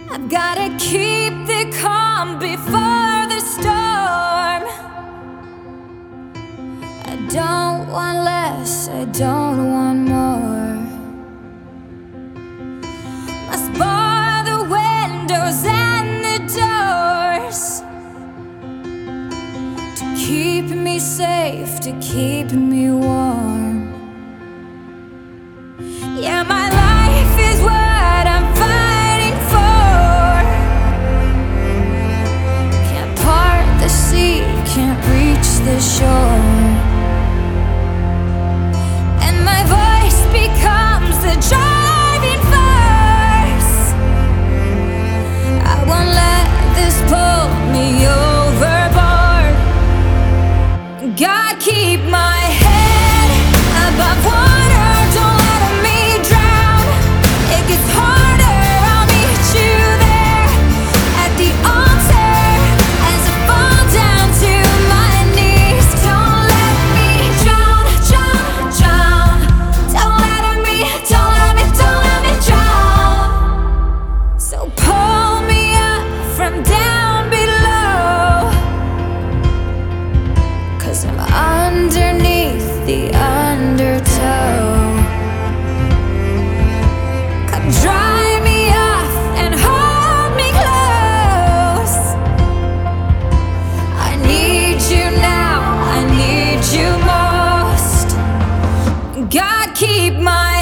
I've gotta keep the calm before the storm. I don't want less, I don't want more. Must bar the windows and the doors to keep me safe, to keep me warm. Yeah, my life is what I'm fighting for. Can't part the sea, can't reach the shore. And my voice becomes the driving force. I won't let this pull me overboard. God, keep my head above water. Don't let me drown. It gets harder, I'll meet you there at the altar as I fall down to my knees. Don't let me drown, drown, drown. Don't let me drown. So pull me up from down below, 'cause I'm underneath the undertow. Come dry me off and hold me close. I need you now, I need you most. God, keep my